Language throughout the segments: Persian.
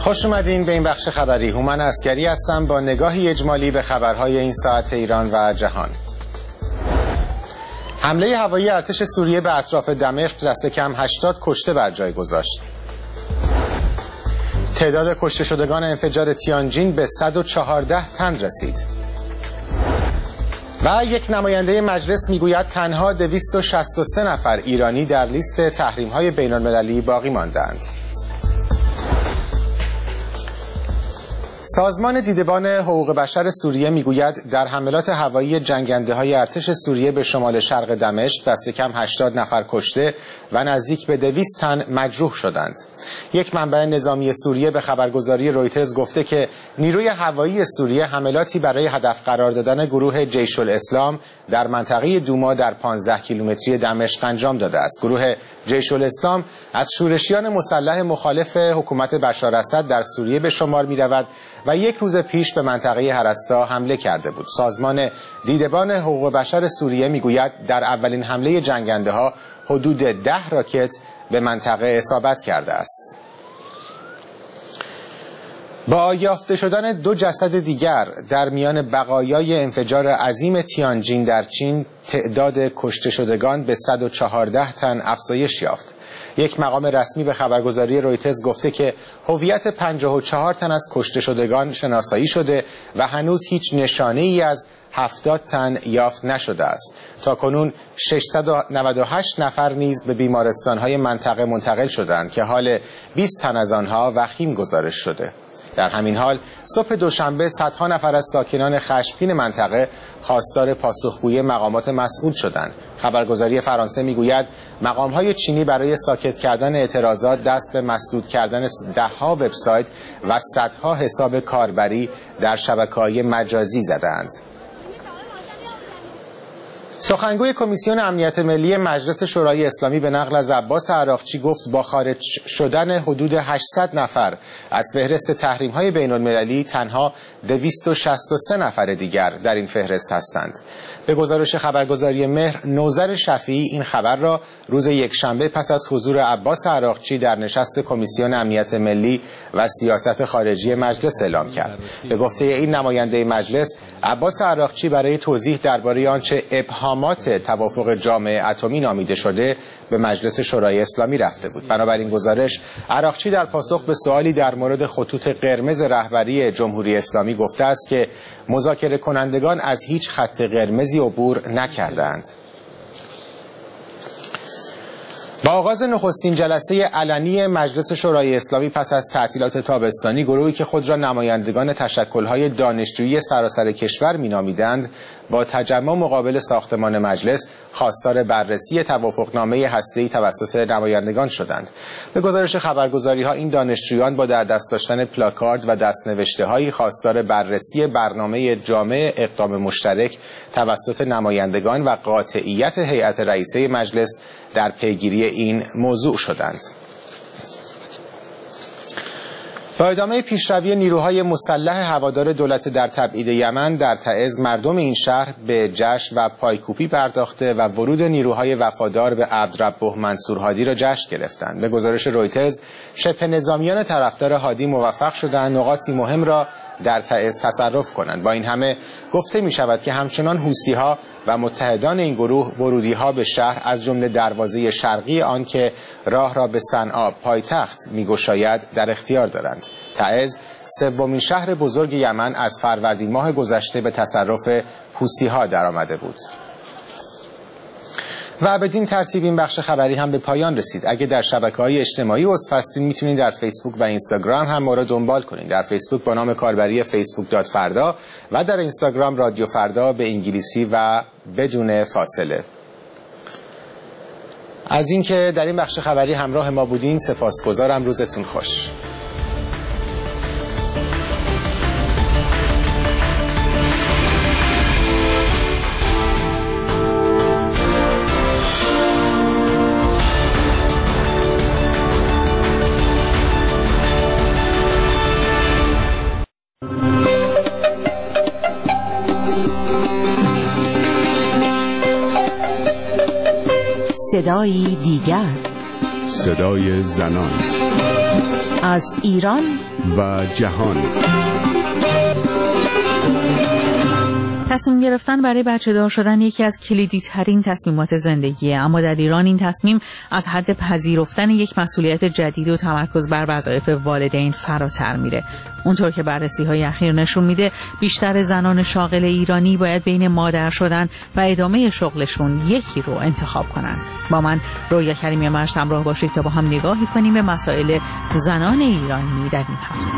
خوش اومدین به این بخش خبری. هومن عسکری هستم با نگاهی اجمالی به خبرهای این ساعت ایران و جهان. حمله هوایی ارتش سوریه به اطراف دمشق دست کم 80 کشته بر جای گذاشت. تعداد کشته شدگان انفجار تیانجین به 114 تن رسید. و یک نماینده مجلس میگوید تنها 263 نفر ایرانی در لیست تحریم‌های بین‌المللی باقی ماندند. سازمان دیدبان حقوق بشر سوریه میگوید در حملات هوایی جنگنده‌های ارتش سوریه به شمال شرق دمشق دست کم 80 نفر کشته و نزدیک به 200 تن مجروح شدند. یک منبع نظامی سوریه به خبرگزاری رویترز گفته که نیروی هوایی سوریه حملاتی برای هدف قرار دادن گروه جیش الاسلام در منطقه دوما در 15 کیلومتری دمشق انجام داده است. گروه جیش الاسلام از شورشیان مسلح مخالف حکومت بشار اسد در سوریه به شمار می‌رود و یک روز پیش به منطقه هرستا حمله کرده بود. سازمان دیدبان حقوق بشر سوریه میگوید در اولین حمله جنگنده‌ها حدود 10 راکت به منطقه اصابت کرده است. با یافته شدن 2 جسد دیگر در میان بقایای انفجار عظیم تیانجین در چین، تعداد کشته شدگان به 114 تن افزایش یافت. یک مقام رسمی به خبرگزاری رویترز گفته که هویت 54 تن از کشته شدگان شناسایی شده و هنوز هیچ نشانه‌ای از 70 تن یافت نشده است. تاکنون 698 نفر نیز به بیمارستان‌های منطقه منتقل شدند که حال 20 تن از آنها وخیم گزارش شده. در همین حال صبح دوشنبه صدها نفر از ساکنان خشمگین منطقه خواستار پاسخگویی مقامات مسئول شدند. خبرگزاری فرانسه میگوید مقام‌های چینی برای ساکت کردن اعتراضات دست به مسدود کردن ده‌ها وبسایت و صدها حساب کاربری در شبکه‌های مجازی زدند. سخنگوی کمیسیون امنیت ملی مجلس شورای اسلامی به نقل از عباس عراقچی گفت با خارج شدن حدود 800 نفر از فهرست تحریم‌های بین‌المللی تنها 263 نفر دیگر در این فهرست هستند. به گزارش خبرگزاری مهر، نوذر شفیعی این خبر را روز یکشنبه پس از حضور عباس عراقچی در نشست کمیسیون امنیت ملی و سیاست خارجی مجلس اعلام کرد. به گفته این نماینده مجلس، عباس عراقچی برای توضیح درباره آنچه ابهامات توافق جامع اتمی نامیده شده به مجلس شورای اسلامی رفته بود. بنابراین گزارش، عراقچی در پاسخ به سوالی در مورد خطوط قرمز رهبری جمهوری اسلامی گفته است که مذاکره کنندگان از هیچ خط قرمزی عبور نکردند. با آغاز نخستین جلسه علنی مجلس شورای اسلامی پس از تعطیلات تابستانی، گروهی که خود را نمایندگان تشکل‌های دانشجویی سراسر کشور می‌نامیدند با تجمع مقابل ساختمان مجلس خواستار بررسی توافقنامه هسته‌ای توسط نمایندگان شدند. به گزارش خبرگزاری‌ها این دانشجویان با در دست داشتن پلاکارد و دست‌نوشته‌هایی خواستار بررسی برنامه جامع اقدام مشترک توسط نمایندگان و قاطعیت هیئت رئیسه مجلس در پیگیری این موضوع شدند. با ادامه پیشروی نیروهای مسلح هوادار دولت در تبعید یمن در تعز، مردم این شهر به جشن و پایکوبی پرداخته و ورود نیروهای وفادار به عبدربه منصور هادی را جشن گرفتند. به گزارش رویترز، شبه نظامیان طرفدار هادی موفق شدند نقاطی مهم را در تعز تصرف کنند. با این همه گفته می شود که همچنان حوثی‌ها و متحدان این گروه ورودی‌ها به شهر از جمله دروازه شرقی آن که راه را به صنعا پایتخت می‌گشاید در اختیار دارند. تعز سومین شهر بزرگ یمن از فروردین ماه گذشته به تصرف حوثی‌ها درآمده بود. و بدین ترتیب این بخش خبری هم به پایان رسید. اگه در شبکه‌های اجتماعی عضو هستین میتونید در فیسبوک و اینستاگرام هم ما را دنبال کنید. در فیسبوک با نام کاربری facebook.فردا و در اینستاگرام رادیو فردا به انگلیسی و بدون فاصله. از اینکه در این بخش خبری همراه ما بودین سپاسگزارم. روزتون خوش. صدایی دیگر، صدای زنان. از ایران و جهان. تصمیم گرفتن برای بچه دار شدن یکی از کلیدی ترین تصمیمات زندگیه، اما در ایران این تصمیم از حد پذیرفتن یک مسئولیت جدید و تمرکز بر وظایف والدین فراتر میره. اونطور که بررسی‌های اخیر نشون میده بیشتر زنان شاغل ایرانی باید بین مادر شدن و ادامه شغلشون یکی رو انتخاب کنند. با من رویا کریمی مشت همراه باشید تا با هم نگاهی کنیم به مسائل زنان ایرانی در این هفته.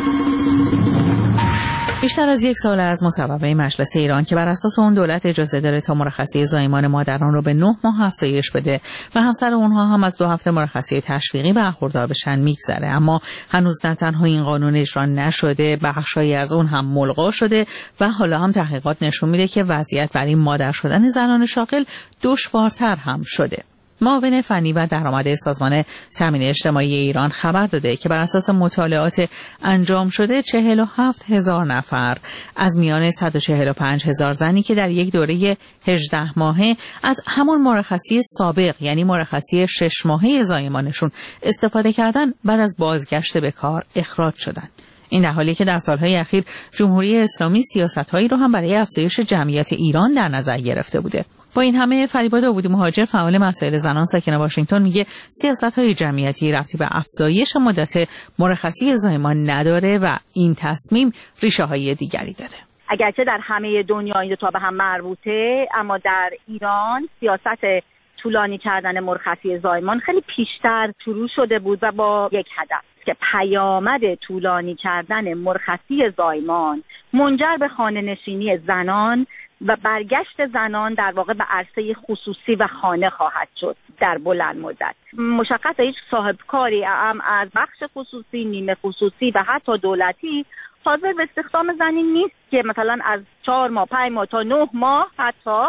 بیشتر از یک سال از مصوبه مجلس ایران که بر اساس اون دولت اجازه داره تا مرخصی زایمان مادران رو به 9 ماه افزایش بده و همسر اونها هم از 2 هفته مرخصی تشویقی برخوردار بشن میگذره، اما هنوز نه تنها این قانون اجرا نشده، بخشایی از اون هم ملغا شده و حالا هم تحقیقات نشون میده که وضعیت برای مادر شدن زنان شاغل دشوارتر هم شده. معاون فنی و درآمد سازمان تامین اجتماعی ایران خبر داده که بر اساس مطالعات انجام شده 47,000 نفر از میان 145,000 زنی که در یک دوره 18 ماهه از همون مرخصی سابق یعنی مرخصی 6 ماهه زایمانشون استفاده کردن بعد از بازگشت به کار اخراج شدند. این در حالی که در سالهای اخیر جمهوری اسلامی سیاست‌هایی رو هم برای افزایش جمعیت ایران در نظر گرفته بوده. با این همه فریبا داوودی مهاجر فعال مسائل زنان ساکن واشنگتن میگه سیاست‌های جمعیتی ربطی به افزایش مدت مرخصی زایمان نداره و این تصمیم ریشه‌های دیگری داره. اگرچه در همه دنیا این دو تا به هم مربوطه، اما در ایران سیاست طولانی کردن مرخصی زایمان خیلی پیشتر شروع شده بود و با یک هدف که پیامد طولانی کردن مرخصی زایمان منجر به خانه‌نشینی زنان و برگشت زنان در واقع به عرصه خصوصی و خانه خواهد شد در بلند مدت. مشخصه هیچ صاحب کاری هم از بخش خصوصی، نیمه خصوصی و حتی دولتی حاضر به استخدام زنی نیست که مثلا از 4 ماه، 5 ماه تا 9 ماه حتی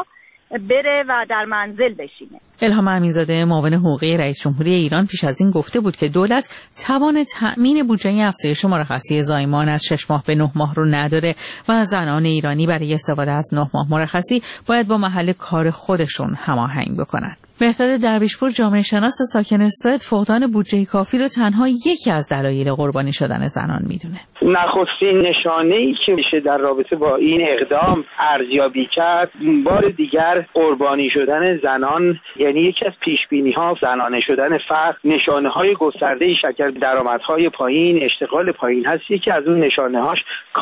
بره و در منزل بشینه. الهام امینزاده معاون حقوقی رئیس جمهوری ایران پیش از این گفته بود که دولت توان تأمین بودجه افزایش مرخصی زایمان از 6 ماه به 9 ماه رو نداره و زنان ایرانی برای استفاده از 9 ماه مرخصی باید با محل کار خودشون هماهنگ بکنن. مهرداد درویشپور جامعه شناس ساکن سوئد فقدان بودجه کافی رو تنها یکی از دلایل قربانی شدن زنان میدونه. نخستین نشانه‌ای که میشه در رابطه با این اقدام ارزیابی کرد بار دیگر قربانی شدن زنان، یعنی یکی از پیش‌بینی‌ها زنانه شدن فرد، نشانه‌های گسترده شکل درآمدهای پایین، اشتغال پایین هست. یکی از اون نشانه‌هاش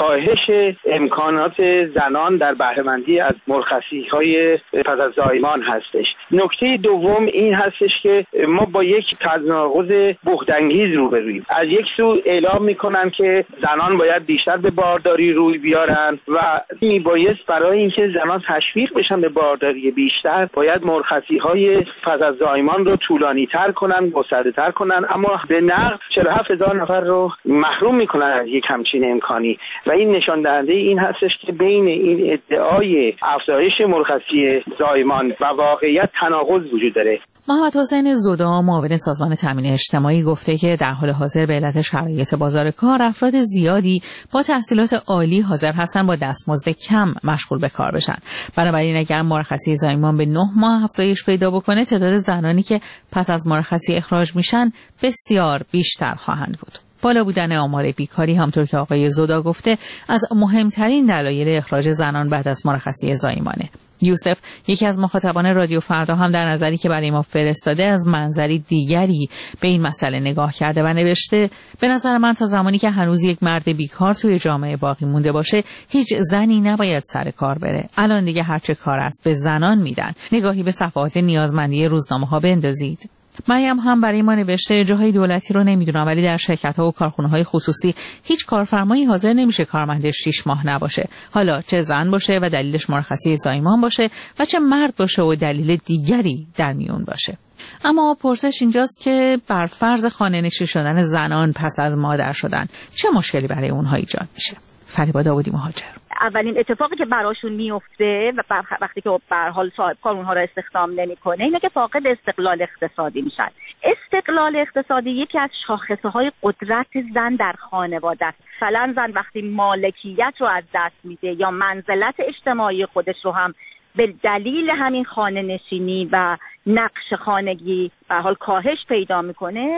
کاهش امکانات زنان در بهره‌مندی از مرخصی‌های پس از زایمان هستش. نکته دوم این هستش که ما با یک تناقض بهت‌انگیز روبرویم. از یک سو اعلام میکنن که زنان باید بیشتر به بارداری روی بیارن و میبایست برای اینکه زنان تشویق بشن به بارداری بیشتر باید مرخصی‌های پس از زایمان رو طولانی‌تر کنن، گسترده‌تر کنن، اما به نقد 47,000 نفر رو محروم میکنن از یک همچین امکانی و این نشان دهنده این هستش که بین این ادعای افزایش مرخصی زایمان و واقعیت تناقض وجود داره. محمد حسین زودا معاون سازمان تامین اجتماعی گفته که در حال حاضر به علت شرایط بازار کار افراد زیادی با تحصیلات عالی حاضر هستن با دستمزد کم مشغول به کار بشن. بنابراین اگر مرخصی زایمان به 9 ماه افزایش پیدا بکنه تعداد زنانی که پس از مرخصی اخراج میشن بسیار بیشتر خواهند بود. بالا بودن آمار بیکاری همطور که آقای زودا گفته از مهمترین دلایل اخراج زنان بعد از مرخصی زایمانه. یوسف یکی از مخاطبان رادیو فردا هم در نظری که برای ما فرستاده از منظری دیگری به این مسئله نگاه کرده و نوشته به نظر من تا زمانی که هنوز یک مرد بیکار توی جامعه باقی مونده باشه هیچ زنی نباید سر کار بره. الان دیگه هرچه کار است به زنان میدن. نگاهی به صفحات نیازمندی روزنامه‌ها بندازید. مریم هم برای ما نوشته جاهای دولتی رو نمیدونم ولی در شرکت‌ها و کارخونه‌های خصوصی هیچ کارفرمایی حاضر نمیشه کارمندش 6 ماه نباشه، حالا چه زن باشه و دلیلش مرخصی زایمان باشه و چه مرد باشه و دلیل دیگری در میون باشه. اما پرسش اینجاست که بر فرض خانه‌نشین شدن زنان پس از مادر شدن چه مشکلی برای اونها ایجاد میشه؟ فریبا داوودی مهاجر. اولین اتفاقی که براشون میفته و وقتی که به هر حال صاحب کار اونها رو استخدام نمیکنه اینه که فاقد استقلال اقتصادی میشن. استقلال اقتصادی یکی از شاخصه‌های قدرت زن در خانواده است. مثلا زن وقتی مالکیت رو از دست میده یا منزلت اجتماعی خودش رو هم به دلیل همین خانه نشینی و نقش خانگی به حال کاهش پیدا میکنه،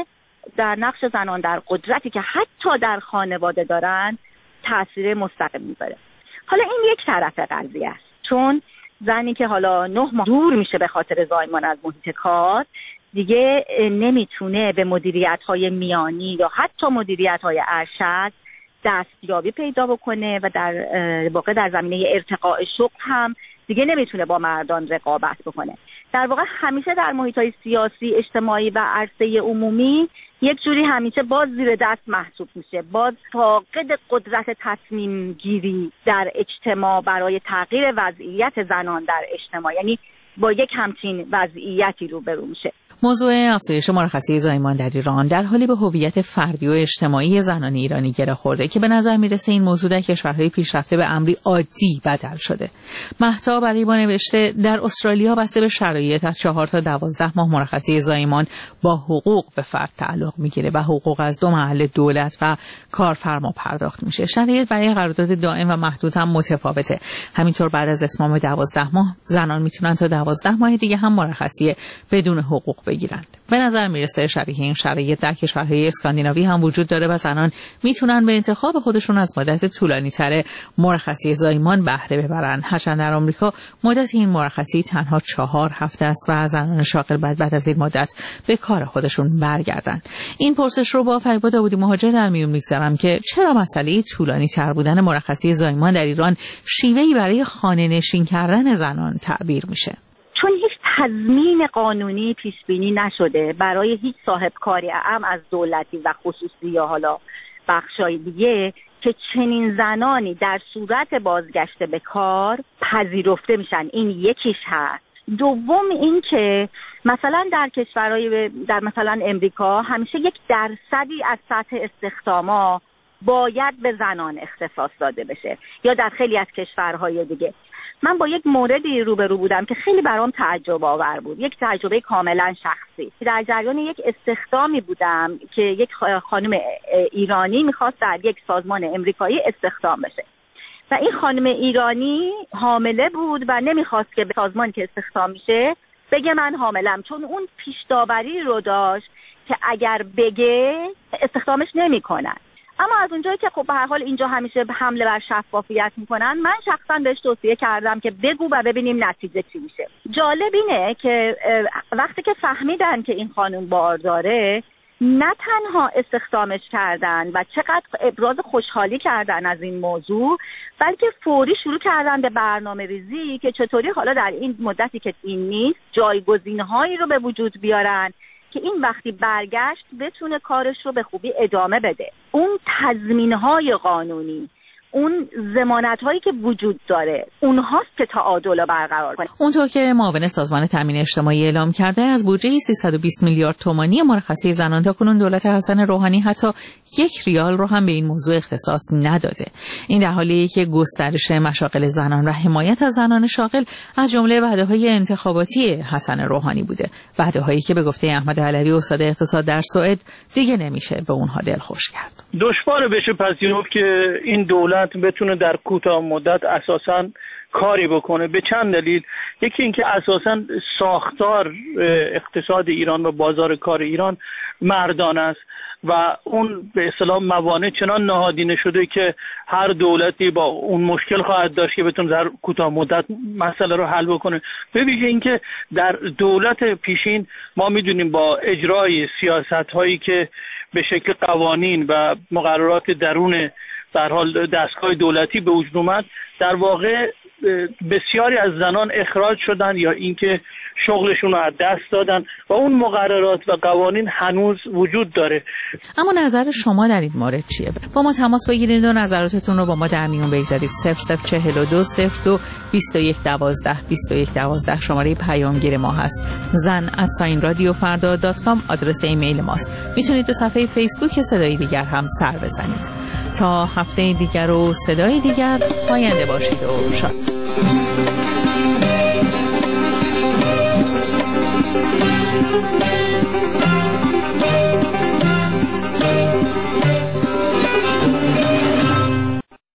در نقش زنان در قدرتی که حتی در خانواده دارن تاثیر مستقیم میذاره. حالا این یک طرف قضیه است، چون زنی که حالا 9 ماه دور میشه به خاطر زایمان از محیط کار دیگه نمیتونه به مدیریت‌های میانی یا حتی مدیریت‌های ارشد دستیابی پیدا بکنه و در واقع در زمینه ارتقاء شغل هم دیگه نمیتونه با مردان رقابت بکنه. در واقع همیشه در محیط‌های سیاسی، اجتماعی و عرصه عمومی یک جوری همیشه باز زیر دست محسوب میشه، باز فاقد قدرت تصمیم گیری در اجتماع برای تغییر وضعیت زنان در اجتماع، یعنی با یک همچین وضعیتی روبرو میشه. موضوع افزایش مرخصی زایمان در ایران در حالی به هویت فردی و اجتماعی زنان ایرانی گره خورده که به نظر میرسه این موضوع در کشورهای پیشرفته به امری عادی بدل شده. مهتاب علی با نوشته در استرالیا بسته به شرایط از 4 تا 12 ماه مرخصی زایمان با حقوق به فرد تعلق میگیره و حقوق از 2 محل دولت و کارفرما پرداخت میشه. شرایط برای قرارداد دائم و محدود هم متفاوته. همینطور بعد از اتمام 12 ماه زنان میتونن تا 12 ماه دیگه هم مرخصی بدون حقوق بگیرند. به نظر میرسه شبیه این شرایط در کشورهای اسکاندیناوی هم وجود داره و زنان میتونن به انتخاب خودشون از مدت طولانی تر مرخصی زایمان بهره ببرن. هرچند در آمریکا مدت این مرخصی تنها 4 هفته است و زنان شاغل بعد از این مدت به کار خودشون برگردن. این پرسش رو با فریبا داوودی مهاجر در میون میگذارم که چرا مسئله طولانی تر بودن مرخصی زایمان در ایران شیوهی برای خانه نشین کردن زنان تعبیر میشه؟ چون هیچ تضمین قانونی پیش بینی نشده برای هیچ صاحب کاری ام از دولتی و خصوصی یا حالا بخشای دیگه که چنین زنانی در صورت بازگشت به کار پذیرفته میشن. این یکیش هست. دوم این که مثلا در کشورهای در مثلا امریکا همیشه 1% از سطح استخداما باید به زنان اختصاص داده بشه، یا در خیلی از کشورهای دیگه. من با یک موردی روبرو بودم که خیلی برام تعجب آور بود، یک تجربه کاملا شخصی. در جریان یک استخدامی بودم که یک خانم ایرانی میخواست در یک سازمان امریکایی استخدام بشه و این خانم ایرانی حامله بود و نمیخواست که به سازمانی که استخدام میشه بگه من حاملم، چون اون پیش داوری رو داشت که اگر بگه استخدامش نمیکنن. اما از اونجایی که خب به هر حال اینجا همیشه حمله بر شفافیت میکنن، من شخصا بهش توصیه کردم که بگو و ببینیم نتیجه چی میشه. جالب اینه که وقتی که فهمیدن که این خانم بارداره، نه تنها استخدامش کردن و چقدر ابراز خوشحالی کردن از این موضوع، بلکه فوری شروع کردن به برنامه ریزی که چطوری حالا در این مدتی که این نیست جایگزین‌هایی رو به وجود بیارن که این وقتی برگشت بتونه کارش رو به خوبی ادامه بده. اون تضمین‌های قانونی، اون ضمانت‌هایی که وجود داره، اونهاست که تعادل رو برقرار کنه. اونطور که معاون سازمان تامین اجتماعی اعلام کرده، از بودجه 320 میلیارد تومانی مرخصی زنان تاکنون دولت حسن روحانی حتی 1 ریال رو هم به این موضوع اختصاص نداده. این در حالیه که گسترش مشاغل زنان و حمایت از زنان شاغل از جمله وعده‌های انتخاباتی حسن روحانی بوده، وعده‌هایی که به گفته احمد علوی استاد اقتصاد در سوئد دیگه نمیشه به اونها دلخوش کرد. دشوار بشه پذیرفت که این دولت بتونه در کوتاه مدت اساساً کاری بکنه به چند دلیل. یکی اینکه اساساً ساختار اقتصاد ایران و بازار کار ایران مردانه است و اون به اصطلاح موانع چنان نهادینه شده که هر دولتی با اون مشکل خواهد داشت که بتونه در کوتاه مدت مسئله رو حل بکنه. به ویژه اینکه در دولت پیشین ما میدونیم با اجرای سیاست‌هایی که به شکل قوانین و مقررات درون در حال دستگاه دولتی به وجود اومد، در واقع بسیاری از زنان اخراج شدن یا اینکه شغلشون رو از دست دادن و اون مقررات و قوانین هنوز وجود داره. اما نظر شما در این مورد چیه؟ با ما تماس بگیرید و نظراتتون رو با ما در میون بگذارید. 0042 02 21 12 21 12 شماره پیامگیر ما هست. zan@radiofarda.com آدرس ایمیل ماست. میتونید به صفحه فیسبوک صدای دیگر هم سر بزنید. تا هفته دیگر و صدای دیگر، پاینده باشید و شاد.